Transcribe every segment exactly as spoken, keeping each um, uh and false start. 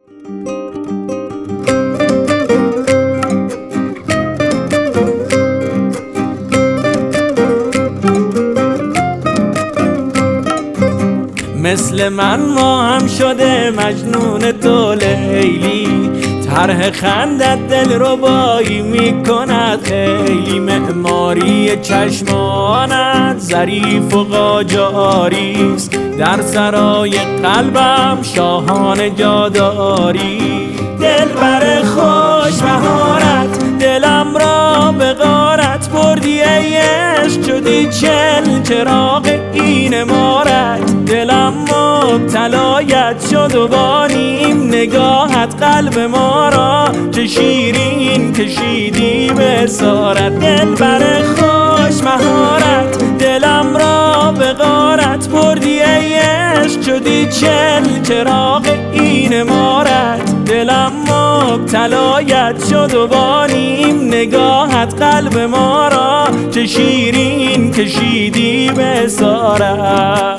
مثل من ما هم شده مجنون تو لیلی، طرح خندت دل ربایی میکند خیلی، معماری چشمانت ظریف و قاجاریست، در سرای قلبم شاهانه جاداری. دلبر خوش مهارت دلم را به غارت بردی ای عشق، شدی چل چراغ این امارت، دلم مبتلایت شد و با نیم نگاهت قلب ما را چه شیرین کشیدی به اسارت. دلبر خوش مهارت دلم را به غارت بردی ای عشق، شدی چل چراغ این امارت، دلم مبتلایت شد و با نیم نگاهت قلب ما را چه شیرین کشیدی به اسارت.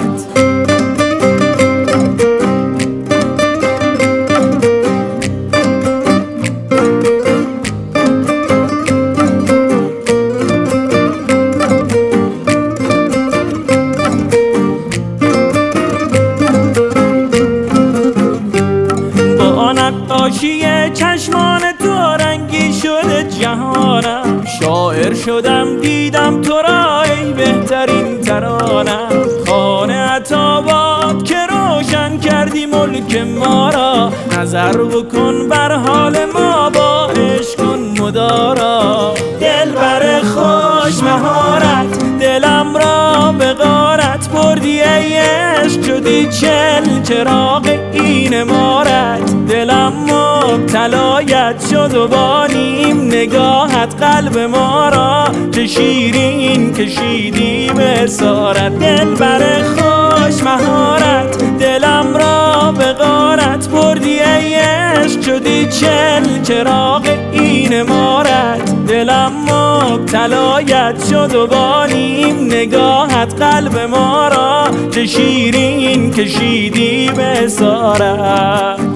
نقاشی چشمان تو رنگی شده جهانم، شاعر شدم دیدم تو را ای بهترین ترانم، خانه عطاباد که روشن کردی ملک ما را، نظر بکن بر حال ما با عشق کن مدارا. دلبر خوش مهارت دلم را به غارت بردی ای عشق، شدی چل چراغ این امارت، دلم مبتلایت شد و با نیم نگاهت قلب ما را چه شیرین کشیدی به اسارت. دلبر خوش مهارت دلم را به غارت بردی ای عشق، شدی چل چراغ این امارت، دلم مبتلایت شد و با نیم نگاهت قلب ما را چه شیرین کشیدی به اسارت.